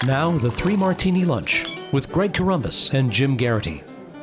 Now, the Three Martini Lunch with Greg Corombos and Jim Garrity.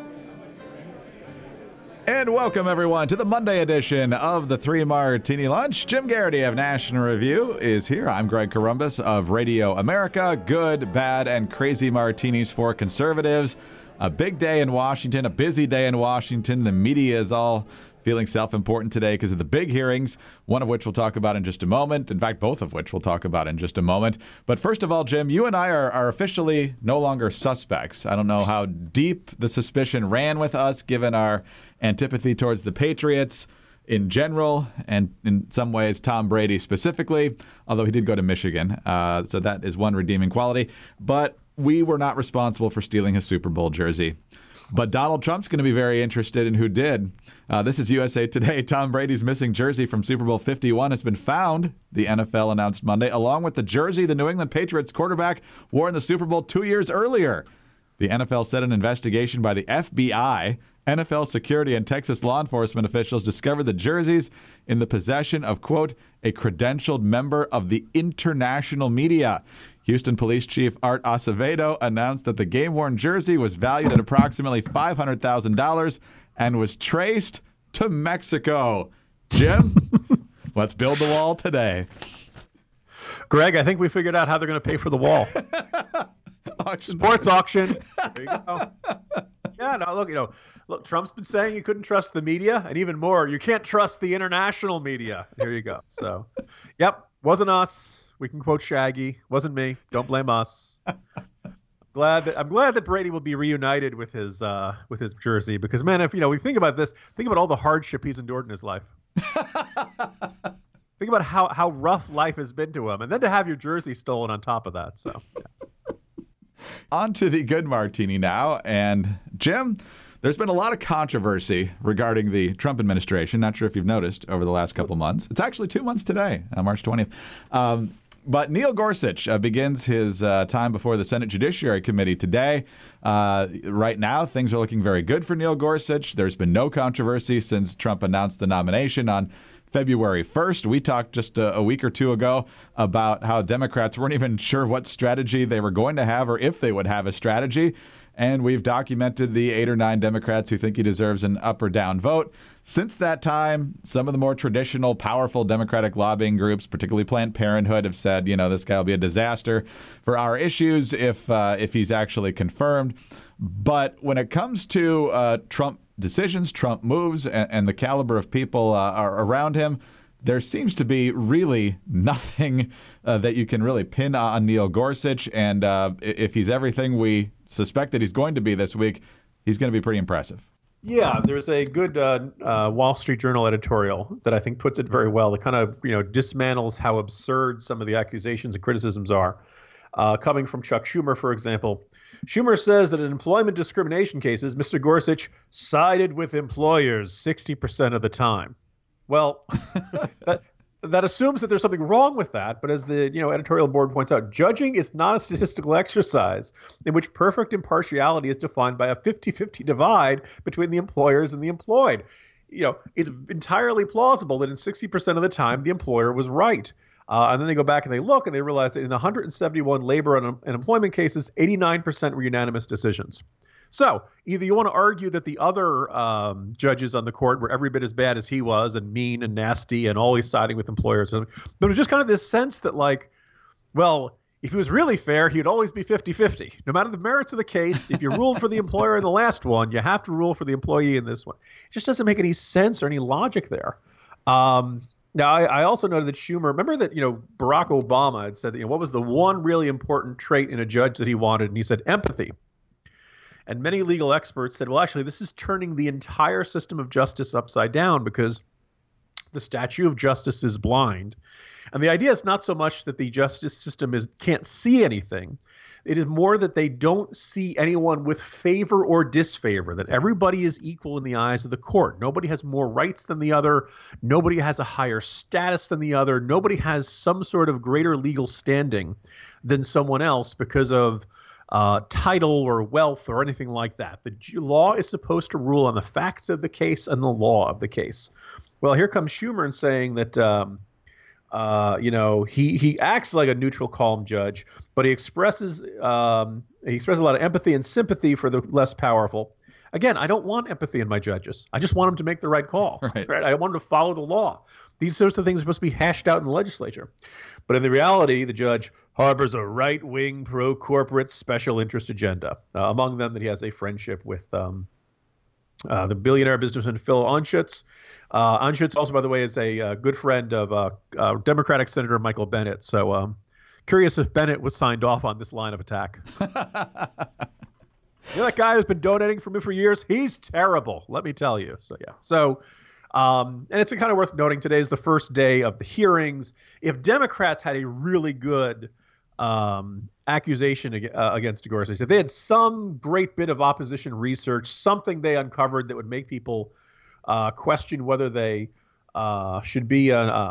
And welcome, everyone, to the Monday edition of the Three Martini Lunch. Jim Garrity of National Review is here. I'm Greg Corombos of Radio America. Good, bad, and crazy martinis for conservatives. A big day in Washington, a busy day in Washington. The media is all feeling self-important today because of the big hearings, one of which we'll talk about in just a moment. In fact, both of which we'll talk about in just a moment. But first of all, Jim, you and I are officially no longer suspects. I don't know how deep the suspicion ran with us, given our antipathy towards the Patriots in general, and in some ways Tom Brady specifically, although he did go to Michigan. So that is one redeeming quality. But we were not responsible for stealing his Super Bowl jersey. But Donald Trump's going to be very interested in who did. This is USA Today. Tom Brady's missing jersey from Super Bowl 51 has been found, the NFL announced Monday, along with the jersey the New England Patriots quarterback wore in the Super Bowl 2 years earlier. The NFL said an investigation by the FBI, NFL security, and Texas law enforcement officials discovered the jerseys in the possession of, quote, a credentialed member of the international media. Houston Police Chief Art Acevedo announced that the game-worn jersey was valued at approximately $500,000 and was traced to Mexico. Jim, let's build the wall today. Greg, I think we figured out how they're going to pay for the wall. Sports auction. There you go. Yeah, no, look, Trump's been saying you couldn't trust the media, and even more, you can't trust the international media. Here you go. So, yep, wasn't us. We can quote Shaggy. Wasn't me. Don't blame us. I'm glad that Brady will be reunited with his jersey, because, man, if we think about this, think about all the hardship he's endured in his life. Think about how rough life has been to him, and then to have your jersey stolen on top of that. So, yes. On to the good martini now. And Jim, there's been a lot of controversy regarding the Trump administration. Not sure if you've noticed over the last couple months. It's actually 2 months today, March 20th. But Neil Gorsuch begins his time before the Senate Judiciary Committee today. Right now, things are looking very good for Neil Gorsuch. There's been no controversy since Trump announced the nomination on February 1st. We talked just a week or two ago about how Democrats weren't even sure what strategy they were going to have or if they would have a strategy. And we've documented the 8 or 9 Democrats who think he deserves an up or down vote. Since that time, some of the more traditional, powerful Democratic lobbying groups, particularly Planned Parenthood, have said, this guy will be a disaster for our issues if he's actually confirmed. But when it comes to Trump decisions, Trump moves, and the caliber of people are around him, there seems to be really nothing that you can really pin on Neil Gorsuch. And if he's everything we suspect that he's going to be this week, he's going to be pretty impressive. Yeah, there's a good Wall Street Journal editorial that I think puts it very well. It kind of dismantles how absurd some of the accusations and criticisms are. Coming from Chuck Schumer, for example. Schumer says that in employment discrimination cases, Mr. Gorsuch sided with employers 60% of the time. Well, that assumes that there's something wrong with that. But as the editorial board points out, judging is not a statistical exercise in which perfect impartiality is defined by a 50-50 divide between the employers and the employed. It's entirely plausible that in 60% of the time, the employer was right. And then they go back and they look and they realize that in 171 labor and employment cases, 89% were unanimous decisions. So either you want to argue that the other judges on the court were every bit as bad as he was and mean and nasty and always siding with employers. But it was just kind of this sense that, if he was really fair, he'd always be 50-50. No matter the merits of the case, if you ruled for the employer in the last one, you have to rule for the employee in this one. It just doesn't make any sense or any logic there. Now, I also noted that Schumer, remember that, Barack Obama had said that, what was the one really important trait in a judge that he wanted? And he said empathy. And many legal experts said, well, actually, this is turning the entire system of justice upside down because the statue of justice is blind. And the idea is not so much that the justice system can't see anything. It is more that they don't see anyone with favor or disfavor, that everybody is equal in the eyes of the court. Nobody has more rights than the other. Nobody has a higher status than the other. Nobody has some sort of greater legal standing than someone else because of title or wealth or anything like that. The law is supposed to rule on the facts of the case and the law of the case. Well, here comes Schumer and saying that He acts like a neutral, calm judge, but he expresses a lot of empathy and sympathy for the less powerful. Again, I don't want empathy in my judges. I just want them to make the right call. Right? I want them to follow the law. These sorts of things are supposed to be hashed out in the legislature. But in the reality, the judge harbors a right-wing, pro-corporate special interest agenda. Among them, that he has a friendship with the billionaire businessman Phil Anschutz. Anschutz also, by the way, is a good friend of Democratic Senator Michael Bennet. So curious if Bennet was signed off on this line of attack. That guy who's been donating for me for years? He's terrible, let me tell you. So, yeah. So, and it's kind of worth noting today is the first day of the hearings. If Democrats had a really good accusation against Gorsuch, if they had some great bit of opposition research, something they uncovered that would make people question whether they should be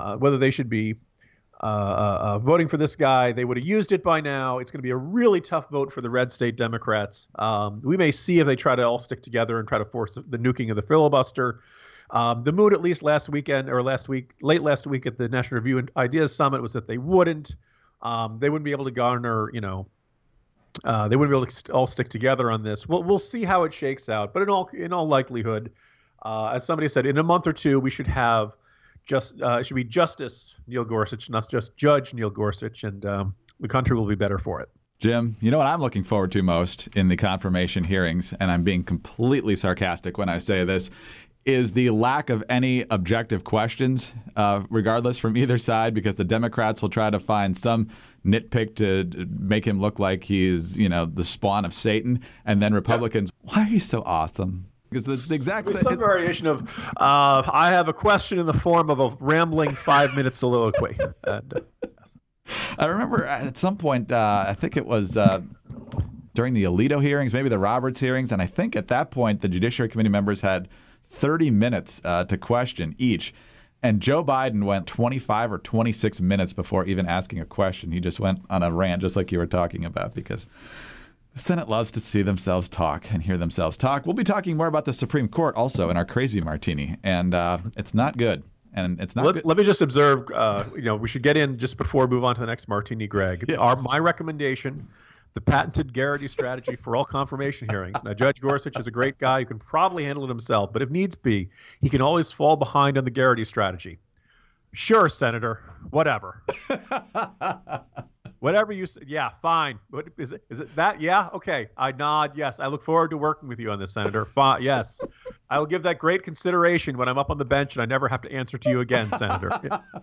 voting for this guy, they would have used it by now. It's going to be a really tough vote for the red state Democrats. We may see if they try to all stick together and try to force the nuking of the filibuster. The mood, at least late last week at the National Review and Ideas Summit, was that they wouldn't. They wouldn't be able to garner, they wouldn't be able to all stick together on this. We'll see how it shakes out. But in all likelihood, as somebody said, in a month or two, we should have it should be Justice Neil Gorsuch, not just Judge Neil Gorsuch, and the country will be better for it. Jim, you know what I'm looking forward to most in the confirmation hearings, and I'm being completely sarcastic when I say this, is the lack of any objective questions, regardless from either side, because the Democrats will try to find some nitpick to make him look like he's, the spawn of Satan, and then Republicans, why are you so awesome? Because it's the exact same. Some variation of, I have a question in the form of a rambling 5-minute soliloquy. And, yes. I remember at some point, I think it was during the Alito hearings, maybe the Roberts hearings, and I think at that point the Judiciary Committee members had 30 minutes to question each. And Joe Biden went 25 or 26 minutes before even asking a question. He just went on a rant, just like you were talking about, because the Senate loves to see themselves talk and hear themselves talk. We'll be talking more about the Supreme Court also in our Crazy Martini, and it's not good. And it's not good. Let me just observe, we should get in just before we move on to the next Martini, Greg. Yes. My recommendation, the patented Garrity strategy for all confirmation hearings. Now, Judge Gorsuch is a great guy who can probably handle it himself, but if needs be, he can always fall behind on the Garrity strategy. Sure, Senator, whatever. Whatever you say, yeah, fine. What is it? Is it that? Yeah, okay. I nod. Yes, I look forward to working with you on this, Senator. Fine. Yes, I will give that great consideration when I'm up on the bench and I never have to answer to you again, Senator.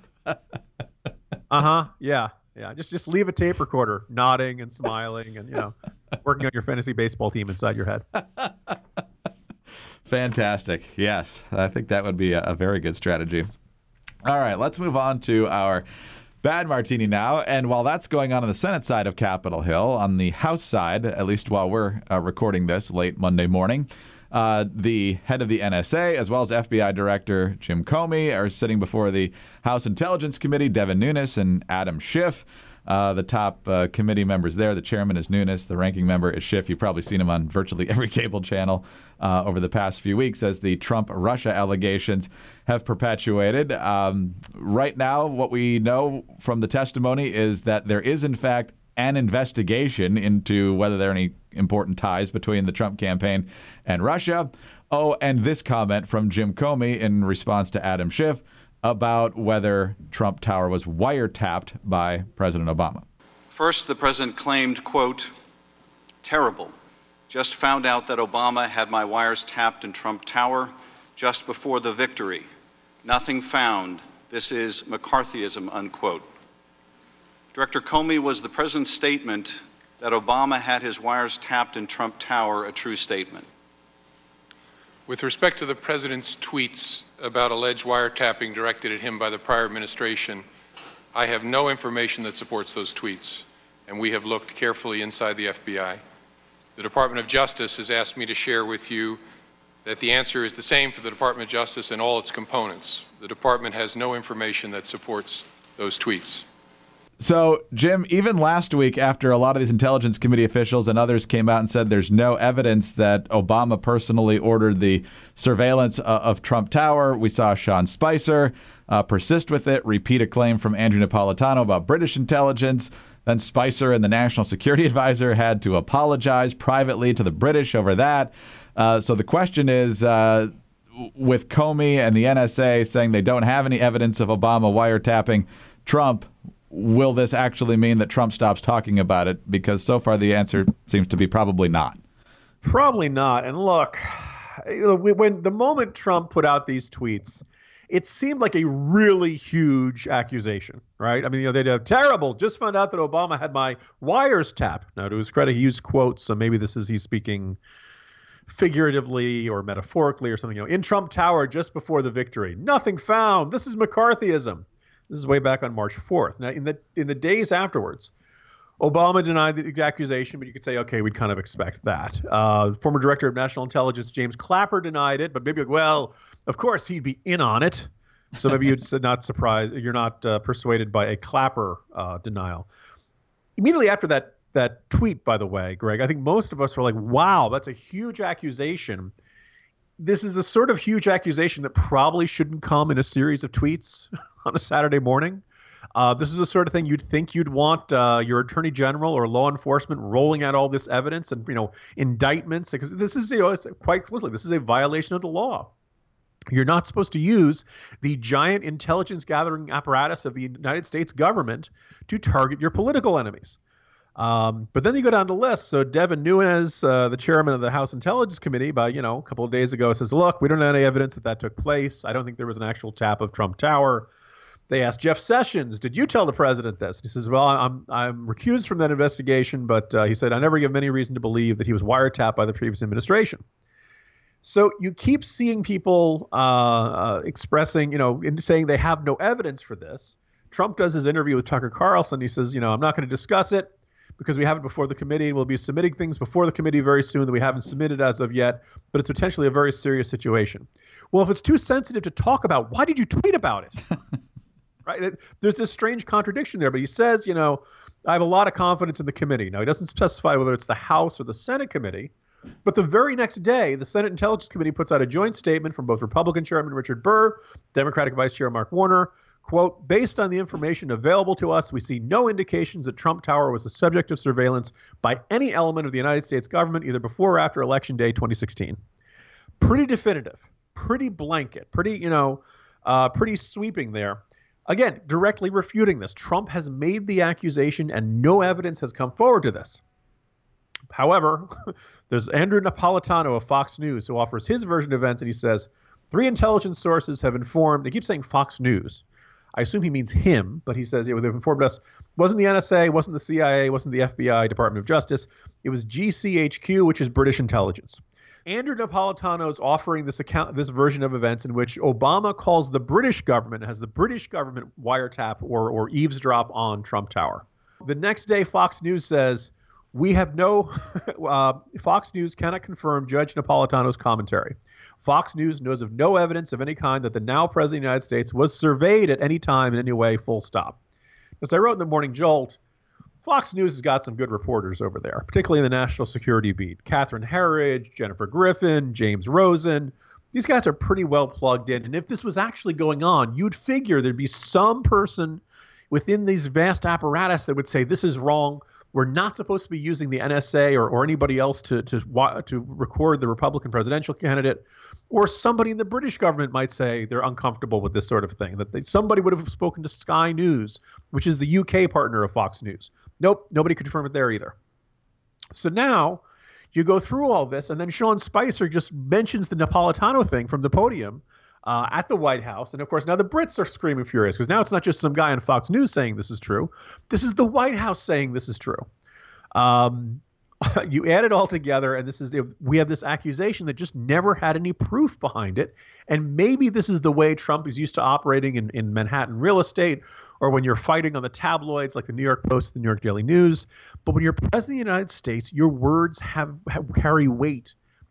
Yeah. Just leave a tape recorder, nodding and smiling, and working on your fantasy baseball team inside your head. Fantastic. Yes, I think that would be a very good strategy. All right, let's move on to our Bad Martini now, and while that's going on the Senate side of Capitol Hill, on the House side, at least while we're recording this late Monday morning, the head of the NSA, as well as FBI Director Jim Comey, are sitting before the House Intelligence Committee, Devin Nunes and Adam Schiff. The top committee members there, the chairman is Nunes, the ranking member is Schiff. You've probably seen him on virtually every cable channel over the past few weeks as the Trump-Russia allegations have perpetuated. Right now, what we know from the testimony is that there is, in fact, an investigation into whether there are any important ties between the Trump campaign and Russia. Oh, and this comment from Jim Comey in response to Adam Schiff about whether Trump Tower was wiretapped by President Obama. First, the president claimed, quote, terrible. Just found out that Obama had my wires tapped in Trump Tower just before the victory. Nothing found. This is McCarthyism, unquote. Director Comey, was the president's statement that Obama had his wires tapped in Trump Tower a true statement? With respect to the president's tweets about alleged wiretapping directed at him by the prior administration, I have no information that supports those tweets, and we have looked carefully inside the FBI. The Department of Justice has asked me to share with you that the answer is the same for the Department of Justice and all its components. The department has no information that supports those tweets. So, Jim, even last week, after a lot of these Intelligence Committee officials and others came out and said there's no evidence that Obama personally ordered the surveillance of Trump Tower, we saw Sean Spicer persist with it, repeat a claim from Andrew Napolitano about British intelligence. Then Spicer and the National Security Advisor had to apologize privately to the British over that. So the question is, with Comey and the NSA saying they don't have any evidence of Obama wiretapping Trump, will this actually mean that Trump stops talking about it? Because so far the answer seems to be probably not. Probably not. And look, when the moment Trump put out these tweets, it seemed like a really huge accusation, right? I mean, they'd have terrible. Just found out that Obama had my wires tapped. Now, to his credit, he used quotes, so maybe he's speaking figuratively or metaphorically or something. In Trump Tower just before the victory, nothing found. This is McCarthyism. This is way back on March 4th. Now, in the days afterwards, Obama denied the accusation, but you could say, okay, we'd kind of expect that. Former Director of National Intelligence James Clapper denied it, but maybe, well, of course he'd be in on it. So maybe you're not surprised, you're not persuaded by a Clapper denial. Immediately after that tweet, by the way, Greg, I think most of us were like, wow, that's a huge accusation. This is the sort of huge accusation that probably shouldn't come in a series of tweets on a Saturday morning. This is the sort of thing you'd think you'd want your attorney general or law enforcement rolling out all this evidence and, indictments, because this is, it's quite explicitly, this is a violation of the law. You're not supposed to use the giant intelligence gathering apparatus of the United States government to target your political enemies. But then you go down the list. So Devin Nunes, the chairman of the House Intelligence Committee, a couple of days ago says, look, we don't have any evidence that took place. I don't think there was an actual tap of Trump Tower. They asked Jeff Sessions, did you tell the president this? He says, well, I'm recused from that investigation, but he said, I never give him any reason to believe that he was wiretapped by the previous administration. So you keep seeing people expressing, saying they have no evidence for this. Trump does his interview with Tucker Carlson. He says, I'm not going to discuss it because we have it before the committee, and we'll be submitting things before the committee very soon that we haven't submitted as of yet, but it's potentially a very serious situation. Well, if it's too sensitive to talk about, why did you tweet about it? Right? There's this strange contradiction there, but he says, I have a lot of confidence in the committee. Now, he doesn't specify whether it's the House or the Senate committee, but the very next day, the Senate Intelligence Committee puts out a joint statement from both Republican Chairman Richard Burr, Democratic Vice Chair Mark Warner, quote, based on the information available to us, we see no indications that Trump Tower was the subject of surveillance by any element of the United States government, either before or after Election Day 2016. Pretty definitive, pretty blanket, pretty sweeping there. Again, directly refuting this. Trump has made the accusation and no evidence has come forward to this. However, there's Andrew Napolitano of Fox News who offers his version of events, and he says, 3 intelligence sources have informed, they keep saying Fox News. I assume he means him, but he says, they've informed us, wasn't the NSA, wasn't the CIA, wasn't the FBI, Department of Justice. It was GCHQ, which is British intelligence. Andrew Napolitano is offering this version of events in which Obama calls the British government, has the British government wiretap or eavesdrop on Trump Tower. The next day, Fox News says, we have no, Fox News cannot confirm Judge Napolitano's commentary. Fox News knows of no evidence of any kind that the now President of the United States was surveyed at any time in any way, full stop. As I wrote in the Morning Jolt, Fox News has got some good reporters over there, particularly in the national security beat. Catherine Herridge, Jennifer Griffin, James Rosen. These guys are pretty well plugged in. And if this was actually going on, you'd figure there'd be some person within these vast apparatus that would say, this is wrong. We're not supposed to be using the NSA or anybody else to record the Republican presidential candidate. Or somebody in the British government might say they're uncomfortable with this sort of thing, that somebody would have spoken to Sky News, which is the UK partner of Fox News. Nope, nobody could confirm it there either. So now you go through all this, and then Sean Spicer just mentions the Napolitano thing from the podium at the White House. And of course, now the Brits are screaming furious because now it's not just some guy on Fox News saying this is true. This is the White House saying this is true. You add it all together, and we have this accusation that just never had any proof behind it. And maybe this is the way Trump is used to operating in Manhattan real estate, or when you're fighting on the tabloids like the New York Post, the New York Daily News. But when you're president of the United States, your words carry weight.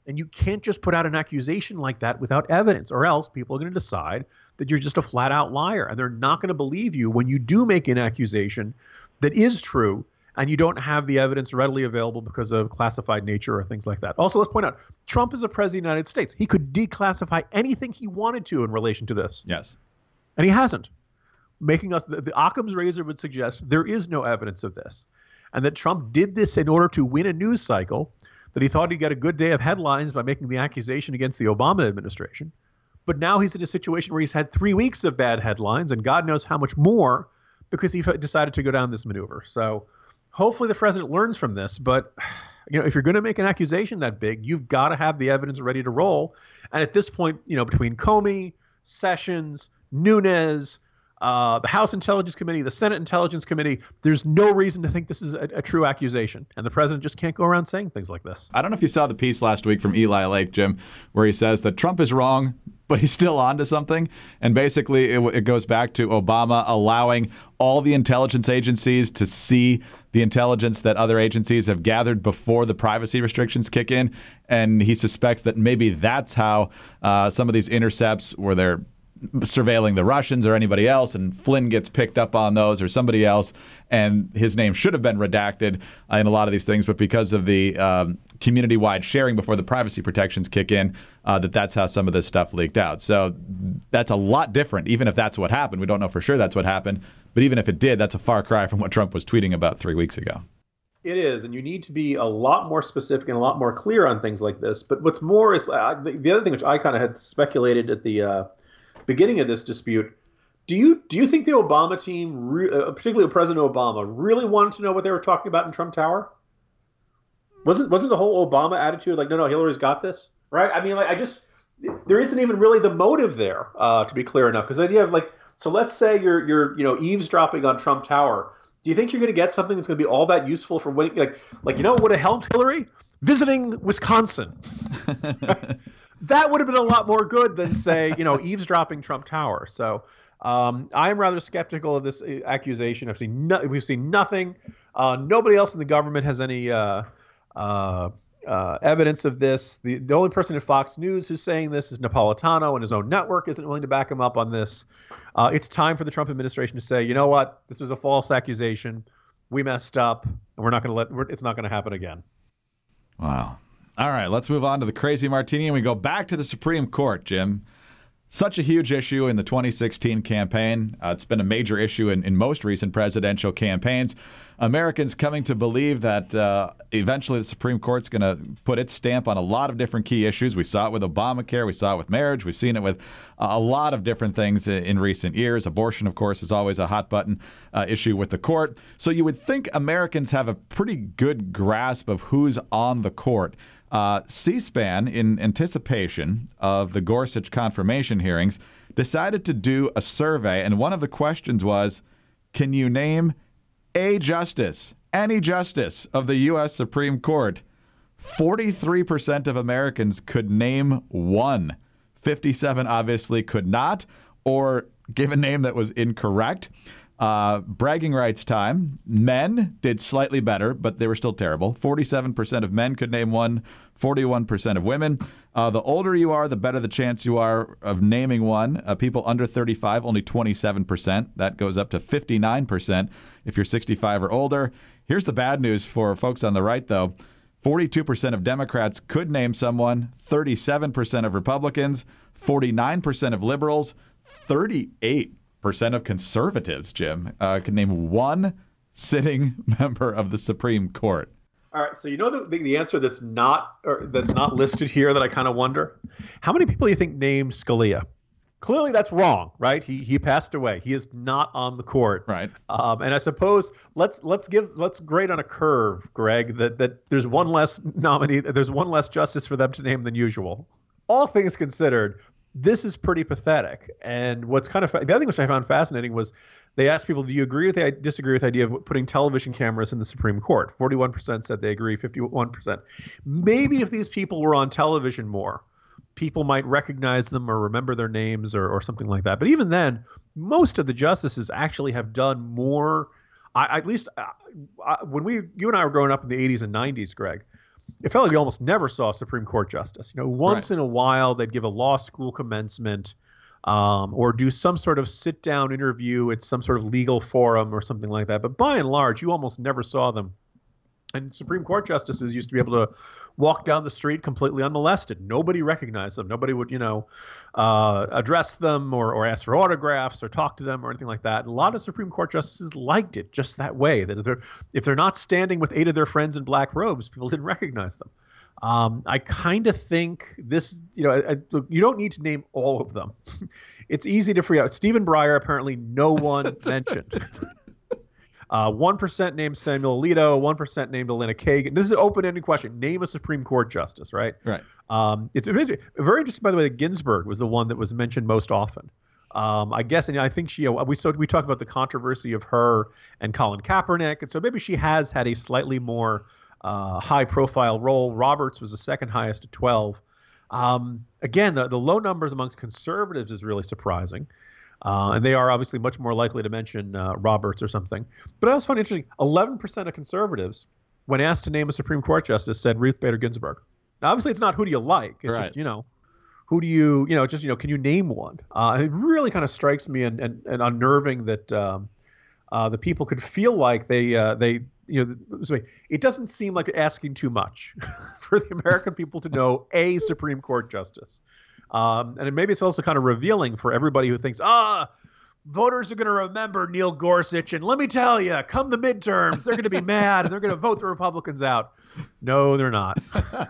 And you can't just put out an accusation like that without evidence, or else people are going to decide that you're just a flat out liar. And they're not going to believe you when you do make an accusation that is true and you don't have the evidence readily available because of classified nature or things like that. Also, let's point out, Trump is a president of the United States. He could declassify anything he wanted to in relation to this. Yes. And he hasn't. Making us, the Occam's razor would suggest there is no evidence of this. And that Trump did this in order to win a news cycle, that he thought he'd get a good day of headlines by making the accusation against the Obama administration. But now he's in a situation where he's had 3 weeks of bad headlines, and God knows how much more, because he decided to go down this maneuver. So hopefully the president learns from this. But if you're going to make an accusation that big, you've got to have the evidence ready to roll. And at this point, between Comey, Sessions, Nunes, the House Intelligence Committee, the Senate Intelligence Committee, there's no reason to think this is a true accusation. And the president just can't go around saying things like this. I don't know if you saw the piece last week from Eli Lake, Jim, where he says that Trump is wrong, but he's still on to something. And basically, it goes back to Obama allowing all the intelligence agencies to see the intelligence that other agencies have gathered before the privacy restrictions kick in. And he suspects that maybe that's how some of these intercepts, where they're surveilling the Russians or anybody else, and Flynn gets picked up on those, or somebody else, and his name should have been redacted in a lot of these things, but because of the community-wide sharing before the privacy protections kick in, that's how some of this stuff leaked out. So that's a lot different, even if that's what happened. We don't know for sure that's what happened, but even if it did, that's a far cry from what Trump was tweeting about 3 weeks ago. It is, and you need to be a lot more specific and a lot more clear on things like this. But what's more is the other thing, which I kind of had speculated at the beginning of this dispute. Do you think the Obama team, particularly President Obama, really wanted to know what they were talking about in Trump Tower? Wasn't the whole Obama attitude like, no, Hillary's got this, right? I mean, there isn't even really the motive there, to be clear enough. Because the idea of so let's say you're eavesdropping on Trump Tower. Do you think you're going to get something that's going to be all that useful for when, what would have helped Hillary? Visiting Wisconsin. That would have been a lot more good than, say, eavesdropping Trump Tower. So I'm rather skeptical of this accusation. We've seen nothing. Nobody else in the government has any evidence of this. The only person at Fox News who's saying this is Napolitano, and his own network isn't willing to back him up on this. It's time for the Trump administration to say, you know what, this was a false accusation. We messed up, and we're not going to it's not going to happen again. Wow. All right, let's move on to the Crazy Martini, and we go back to the Supreme Court, Jim. Such a huge issue in the 2016 campaign. It's been a major issue in most recent presidential campaigns. Americans coming to believe that eventually the Supreme Court's going to put its stamp on a lot of different key issues. We saw it with Obamacare. We saw it with marriage. We've seen it with a lot of different things in recent years. Abortion, of course, is always a hot-button issue with the court. So you would think Americans have a pretty good grasp of who's on the court. C-SPAN, in anticipation of the Gorsuch confirmation hearings, decided to do a survey, and one of the questions was, can you name a justice, any justice of the U.S. Supreme Court? 43% of Americans could name one. 57 obviously could not, or give a name that was incorrect. Bragging rights time. Men did slightly better, but they were still terrible. 47% of men could name one, 41% of women. The older you are, the better the chance you are of naming one. People under 35, only 27%. That goes up to 59% if you're 65 or older. Here's the bad news for folks on the right, though. 42% of Democrats could name someone, 37% of Republicans, 49% of liberals, 38% of conservatives, Jim, can name one sitting member of the Supreme Court. All right, so the answer that's not listed here that I kind of wonder, how many people do you think named Scalia? Clearly, that's wrong, right? He passed away. He is not on the court, right? And I suppose let's grade on a curve, Greg, that there's one less nominee, there's one less justice for them to name than usual. All things considered, this is pretty pathetic. And what's kind of the other thing which I found fascinating was they asked people, do you disagree with the idea of putting television cameras in the Supreme Court? 41% said they agree, 51%. Maybe if these people were on television more, people might recognize them or remember their names or something like that. But even then, most of the justices actually have done more. When you and I were growing up in the 80s and 90s, Greg, it felt like we almost never saw a Supreme Court justice. Once in a while they'd give a law school commencement, or do some sort of sit-down interview at some sort of legal forum or something like that. But by and large, you almost never saw them. And Supreme Court justices used to be able to walk down the street completely unmolested. Nobody recognized them. Nobody would, address them or ask for autographs or talk to them or anything like that. And a lot of Supreme Court justices liked it just that way, that if they're not standing with 8 of their friends in black robes, people didn't recognize them. I kind of think this, you don't need to name all of them. It's easy to forget. Stephen Breyer, apparently no one mentioned. 1% named Samuel Alito, 1% named Elena Kagan. This is an open-ended question. Name a Supreme Court justice, right? Right. It's very interesting, by the way, that Ginsburg was the one that was mentioned most often. I guess, and I think we talked about the controversy of her and Colin Kaepernick, and so maybe she has had a slightly more high-profile role. Roberts was the second highest at 12. Again, the low numbers amongst conservatives is really surprising. And they are obviously much more likely to mention Roberts or something. But I also find it interesting, 11% of conservatives, when asked to name a Supreme Court justice, said Ruth Bader Ginsburg. Now, obviously, it's not who do you like. It's right. just, who do you, can you name one? It really kind of strikes me and unnerving that the people could feel like it doesn't seem like asking too much for the American people to know a Supreme Court justice. And maybe it's also kind of revealing for everybody who thinks, voters are going to remember Neil Gorsuch. And let me tell you, come the midterms, they're going to be mad and they're going to vote the Republicans out. No, they're not.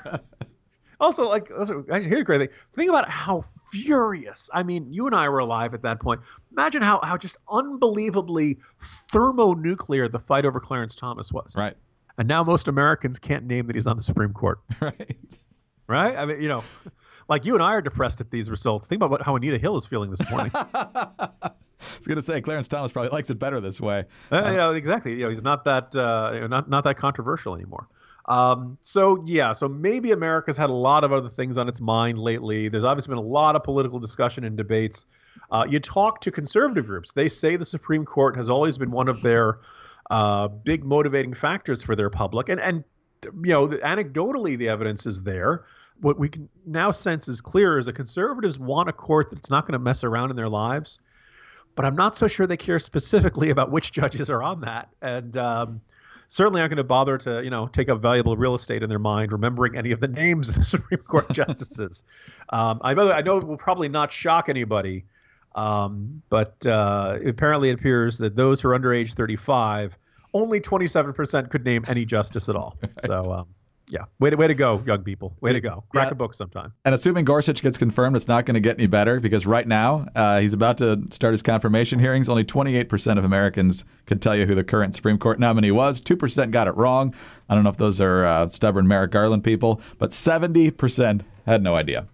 Also, here's a great thing. Think about how furious. I mean, you and I were alive at that point. Imagine how just unbelievably thermonuclear the fight over Clarence Thomas was. Right. And now most Americans can't name that he's on the Supreme Court. Right. Right? I mean, like you and I are depressed at these results. Think about how Anita Hill is feeling this morning. I was going to say Clarence Thomas probably likes it better this way. Exactly. He's not that not that controversial anymore. So maybe America's had a lot of other things on its mind lately. There's obviously been a lot of political discussion and debates. You talk to conservative groups. They say the Supreme Court has always been one of their big motivating factors for their public. And anecdotally, the evidence is there. What we can now sense is clear is that conservatives want a court that's not going to mess around in their lives. But I'm not so sure they care specifically about which judges are on that. And certainly aren't going to bother to, take up valuable real estate in their mind, remembering any of the names of the Supreme Court justices. I know it will probably not shock anybody, but apparently it appears that those who are under age 35, only 27% could name any justice at all. Right. So, way to go, young people. Way to go. Crack a book sometime. And assuming Gorsuch gets confirmed, it's not going to get any better because right now he's about to start his confirmation hearings. Only 28% of Americans could tell you who the current Supreme Court nominee was. 2% got it wrong. I don't know if those are stubborn Merrick Garland people, but 70% had no idea.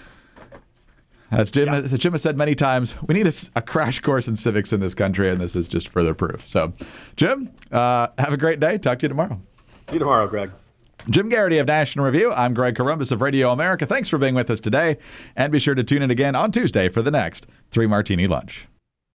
As Jim has said many times, we need a crash course in civics in this country, and this is just further proof. So, Jim, have a great day. Talk to you tomorrow. See you tomorrow, Greg. Jim Garrity of National Review. I'm Greg Corombos of Radio America. Thanks for being with us today. And be sure to tune in again on Tuesday for the next 3 Martini Lunch.